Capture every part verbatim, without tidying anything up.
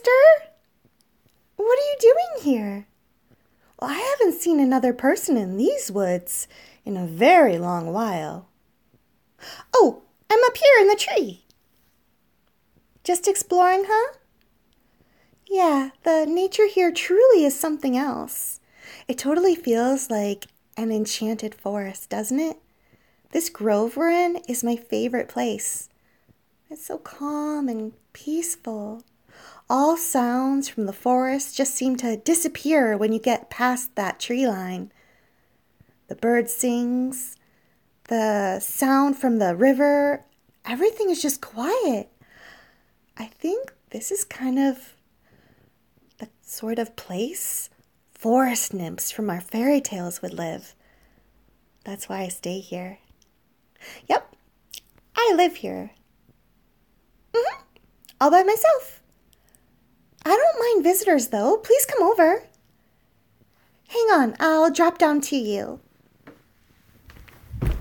mister? What are you doing here? Well, I haven't seen another person in these woods in a very long while. Oh, I'm up here in the tree. Just exploring, huh? Yeah, the nature here truly is something else. It totally feels like an enchanted forest, doesn't it? This grove we're in is my favorite place. It's so calm and peaceful. All sounds from the forest just seem to disappear when you get past that tree line. The bird sings, the sound from the river, everything is just quiet. I think this is kind of the sort of place forest nymphs from our fairy tales would live. That's why I stay here. Yep, I live here. Mm-hmm. All by myself. I don't mind visitors, though. Please come over. Hang on, I'll drop down to you. There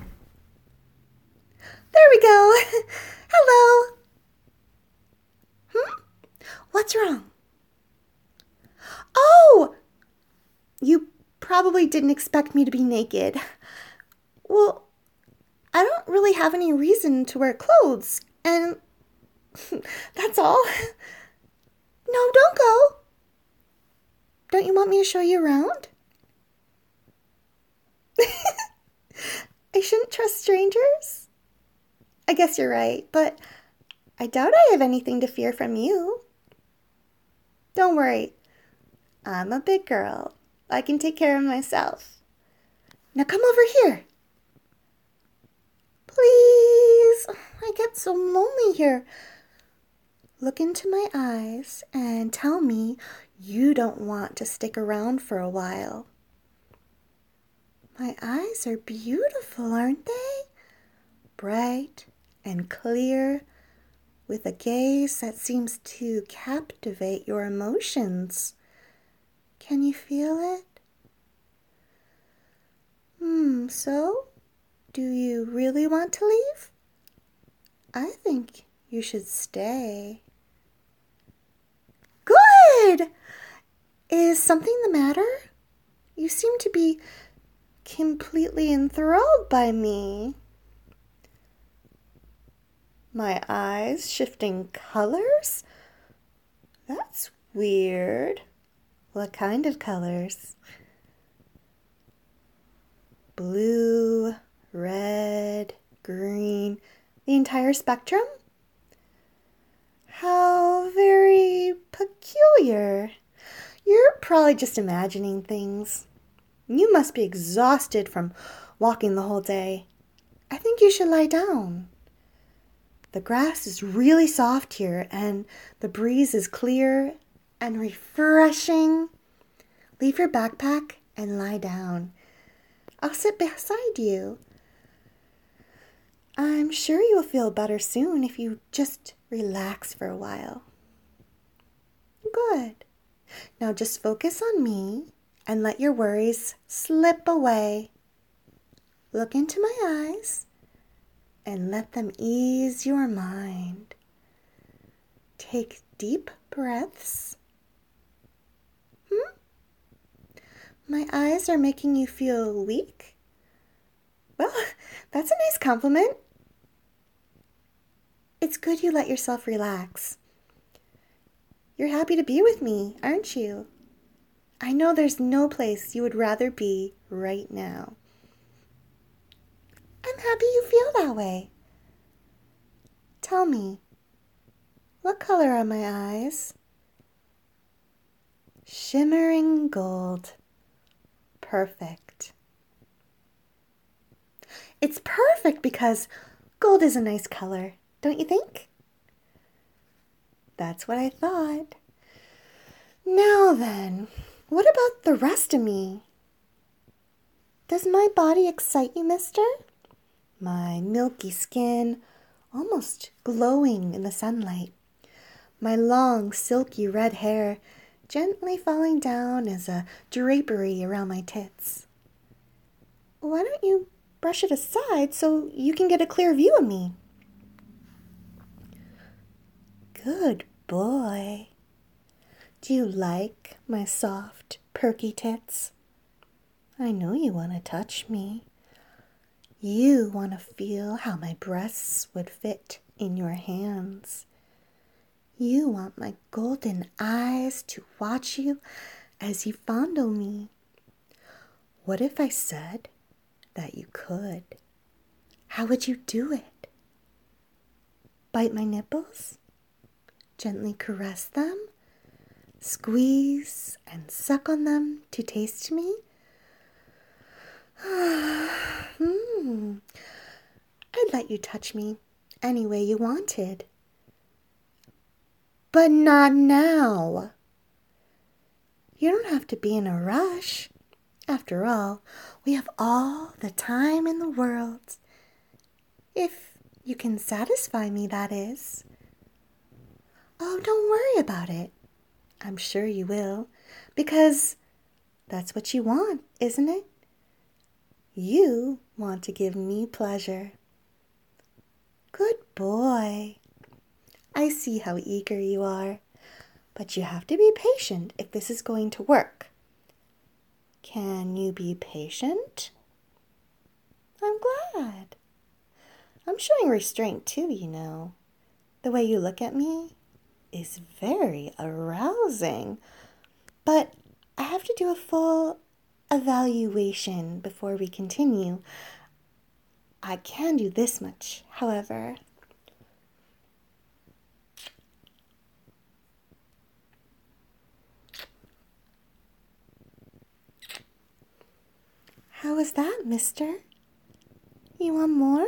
we go. Hello. Hmm? What's wrong? Oh! You probably didn't expect me to be naked. Well, I don't really have any reason to wear clothes, and that's all. No, don't go. Don't you want me to show you around? I shouldn't trust strangers? I guess you're right, but I doubt I have anything to fear from you. Don't worry. I'm a big girl. I can take care of myself. Now come over here. Please. I get so lonely here. Look into my eyes and tell me you don't want to stick around for a while. My eyes are beautiful, aren't they? Bright and clear, with a gaze that seems to captivate your emotions. Can you feel it? Hmm, so? Do you really want to leave? I think you should stay. Good! Is something the matter? You seem to be completely enthralled by me. My eyes shifting colors? That's weird. What kind of colors? Blue, red, green, the entire spectrum? How very peculiar. You're probably just imagining things. You must be exhausted from walking the whole day. I think you should lie down. The grass is really soft here, and the breeze is clear and refreshing. Leave your backpack and lie down. I'll sit beside you. I'm sure you'll feel better soon if you just relax for a while. Good. Now just focus on me and let your worries slip away. Look into my eyes and let them ease your mind. Take deep breaths. Hmm? My eyes are making you feel weak? Well, that's a nice compliment. It's good you let yourself relax. You're happy to be with me, aren't you? I know there's no place you would rather be right now. I'm happy you feel that way. Tell me, what color are my eyes? Shimmering gold. Perfect. It's perfect because gold is a nice color, don't you think? That's what I thought. Now then, what about the rest of me? Does my body excite you, mister? My milky skin, almost glowing in the sunlight. My long, silky red hair gently falling down as a drapery around my tits. Why don't you brush it aside so you can get a clear view of me? Good boy. Do you like my soft, perky tits? I know you want to touch me. You want to feel how my breasts would fit in your hands. You want my golden eyes to watch you as you fondle me. What if I said that you could? How would you do it? Bite my nipples? Gently caress them? Squeeze and suck on them to taste me? hmm. I'd let you touch me any way you wanted. But not now. You don't have to be in a rush. After all, we have all the time in the world. If you can satisfy me, that is. Oh, don't worry about it. I'm sure you will, because that's what you want, isn't it? You want to give me pleasure. Good boy. I see how eager you are, but you have to be patient if this is going to work. Can you be patient? I'm glad. I'm showing restraint too, you know. The way you look at me is very arousing, but I have to do a full evaluation before we continue. I can do this much, however. How was that, mister? You want more?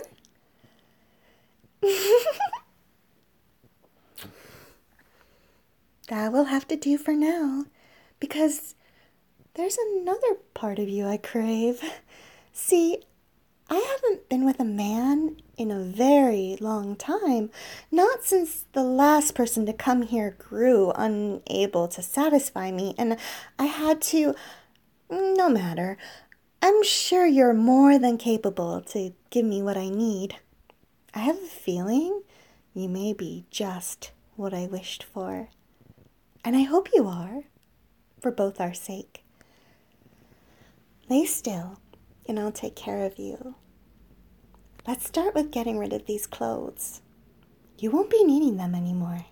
That will have to do for now, because there's another part of you I crave. See, I haven't been with a man in a very long time, not since the last person to come here grew unable to satisfy me, and I had to... No matter. I'm sure you're more than capable to give me what I need. I have a feeling you may be just what I wished for. And I hope you are, for both our sake. Lay still, and I'll take care of you. Let's start with getting rid of these clothes. You won't be needing them anymore.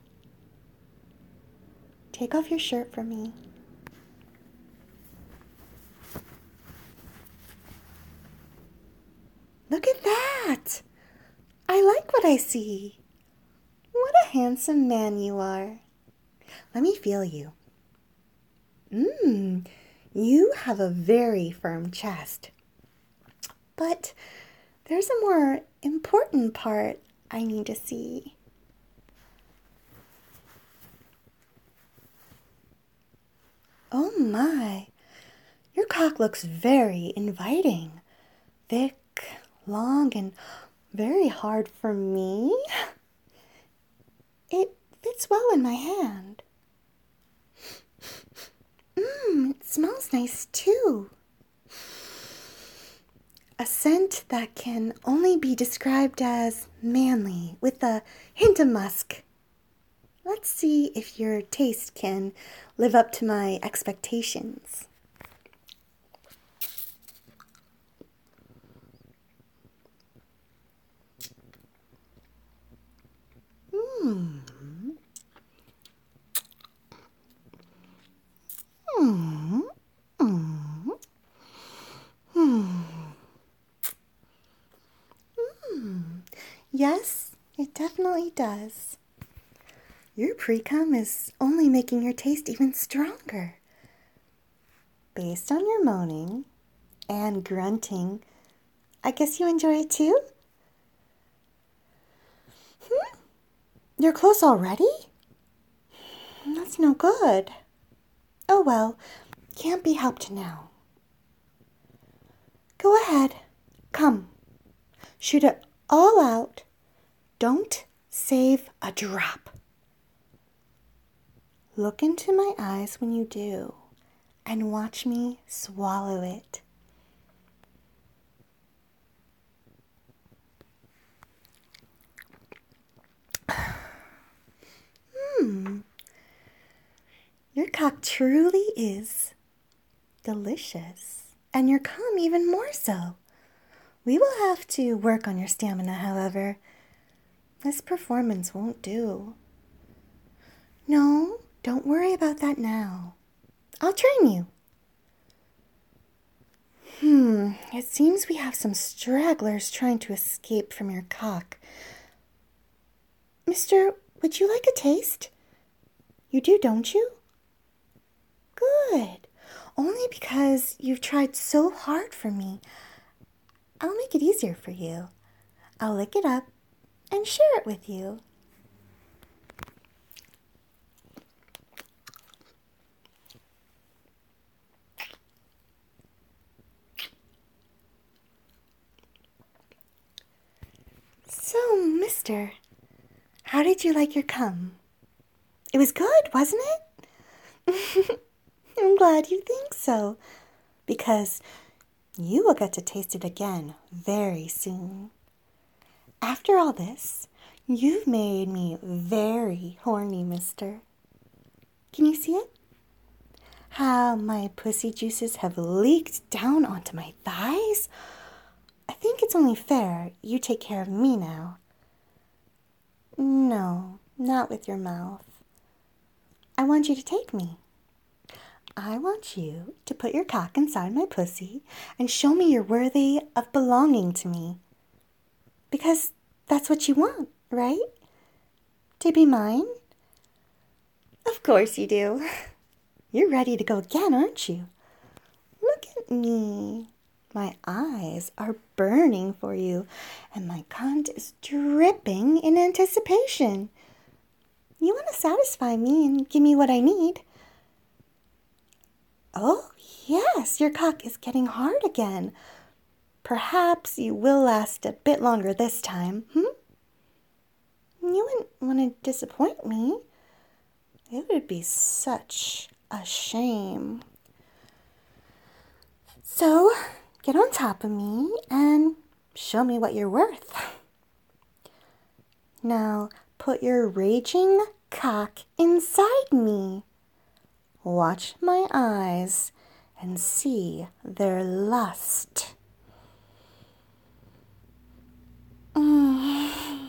Take off your shirt for me. Look at that! I like what I see. What a handsome man you are. Let me feel you. Mmm, you have a very firm chest. But there's a more important part I need to see. Oh my, your cock looks very inviting. Thick, long, and very hard for me. It fits well in my hand. Mmm, it smells nice too. A scent that can only be described as manly, with a hint of musk. Let's see if your taste can live up to my expectations. Hmm. Hmm. Hmm. Hmm. Hmm. Yes, it definitely does. Your pre-cum is only making your taste even stronger. Based on your moaning and grunting, I guess you enjoy it too? Hmm? You're close already? That's no good. Oh well, can't be helped now. Go ahead. Come. Shoot it all out. Don't save a drop. Look into my eyes when you do, and watch me swallow it. Hmm. Your cock truly is delicious, and your cum even more so. We will have to work on your stamina, however. This performance won't do. No, don't worry about that now. I'll train you. Hmm, it seems we have some stragglers trying to escape from your cock. Mister, would you like a taste? You do, don't you? Good. Only because you've tried so hard for me. I'll make it easier for you. I'll lick it up and share it with you. So, mister, how did you like your cum? It was good, wasn't it? I'm glad you think so, because you will get to taste it again very soon. After all this, you've made me very horny, mister. Can you see it? How my pussy juices have leaked down onto my thighs? I think it's only fair you take care of me now. No, not with your mouth. I want you to take me. I want you to put your cock inside my pussy and show me you're worthy of belonging to me. Because that's what you want, right? To be mine? Of course you do. You're ready to go again, aren't you? Look at me. My eyes are burning for you, and my cunt is dripping in anticipation. You want to satisfy me and give me what I need. Oh, yes, your cock is getting hard again. Perhaps you will last a bit longer this time, hmm? You wouldn't want to disappoint me. It would be such a shame. So, get on top of me and show me what you're worth. Now, put your raging cock inside me. Watch my eyes and see their lust. Mm.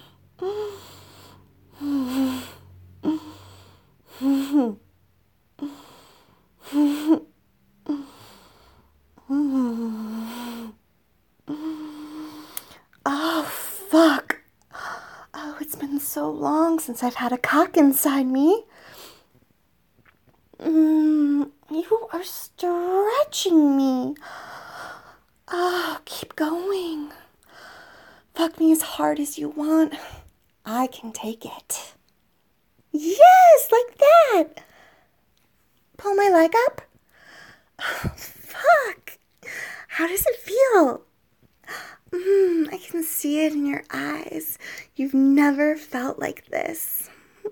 Oh, fuck. Oh, it's been so long since I've had a cock inside me. Mm, you are stretching me. Oh, keep going. Fuck me as hard as you want. I can take it. Yes, like that. Pull my leg up. Oh, fuck. How does it feel? Mm, I can see it in your eyes. You've never felt like this.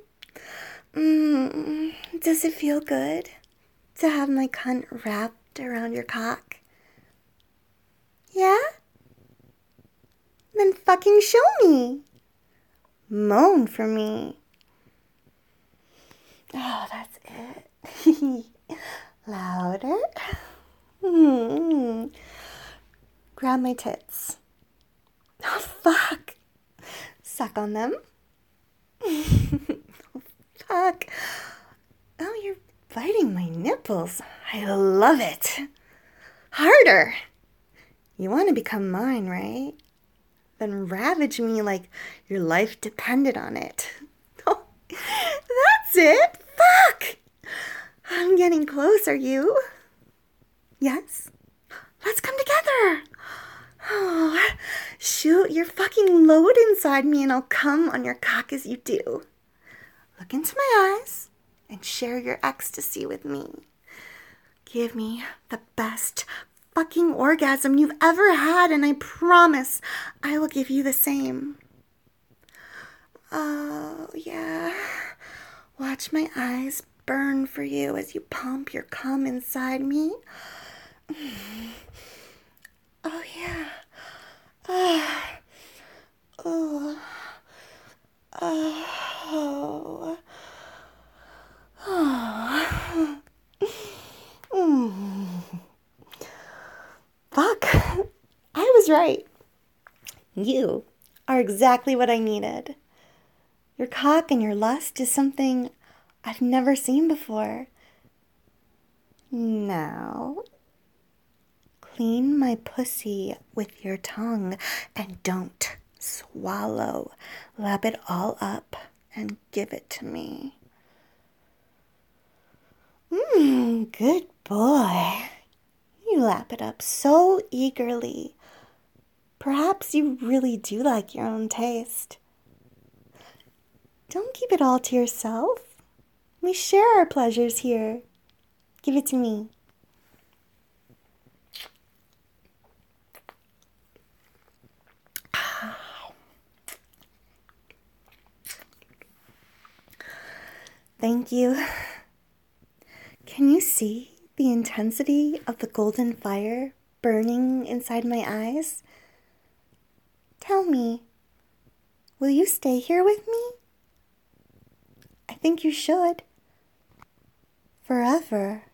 Mm, does it feel good to have my cunt wrapped around your cock? Yeah? Then fucking show me. Moan for me. Oh, that's it. Louder. Mm. Grab my tits. Oh, fuck. Suck on them. Fuck. Oh, you're biting my nipples. I love it. Harder. You want to become mine, right? Then ravage me like your life depended on it. Oh, that's it. Fuck. I'm getting close, are you? Yes? Let's come together. Oh, shoot, you're fucking load inside me and I'll come on your cock as you do. Look into my eyes and share your ecstasy with me. Give me the best fucking orgasm you've ever had, and I promise I will give you the same. Oh, yeah. Watch my eyes burn for you as you pump your cum inside me. Oh, yeah. Oh. Oh. Oh. Oh. right. You are exactly what I needed. Your cock and your lust is something I've never seen before. Now, clean my pussy with your tongue and don't swallow. Lap it all up and give it to me. Mmm, good boy. You lap it up so eagerly. Perhaps you really do like your own taste. Don't keep it all to yourself. We share our pleasures here. Give it to me. Thank you. Can you see the intensity of the golden fire burning inside my eyes? Tell me, will you stay here with me? I think you should. Forever.